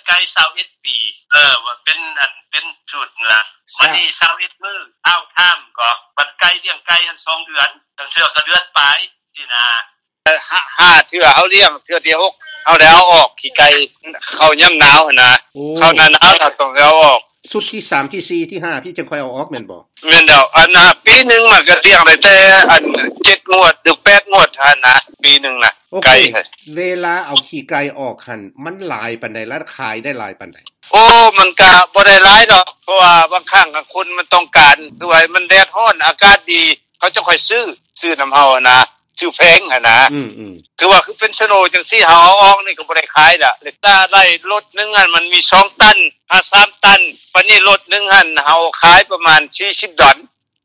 ไก่21ปีว่าเป็นอันเป็นชุดล่ะมันนี่21มื้อเอาข้ามก็บัดไก่เลี้ยงไก่อัน2เดือนจังเทื่อก็เดือนปลายสินะ5เทื่อเฮาเลี้ยงเทื่อที่6เฮาได้เอาออกขี้ไก่เข้ายามหนาวหั่นนะเข้าหน้าหนาวเราต้องเอาออกสุดที่3ที่4ที่5พี่จังค่อยเอาออกแม่นบ่แม่นดอกอันน่ะปีนึงมันก็เลี้ยงได้แต่อัน7งวดหรือ8งวดหั่นนะปีนึงน่ะไก่เวลาเอาขี้ไก่ออกหั่นมันหลายปานใดแล้วขายได้หลายปานใดโอ้มันก็บ่ได้หลายดอกเพราะว่าบางครั้งคนมันต้องการคือว่ามันแดดร้อนอากาศดีเขาจะค่อยซื้อนำเฮานะซื้อแพงหั่นนะคือว่าคือเป็นชโนจังซี่เฮาเอาออกนี่ก็บ่ได้ขายล่ะเลยถ้าได้รถนึงหั่นมันมี2ตัน3ตันปานนี้รถนึงหั่นเฮาขายประมาณ40ดอล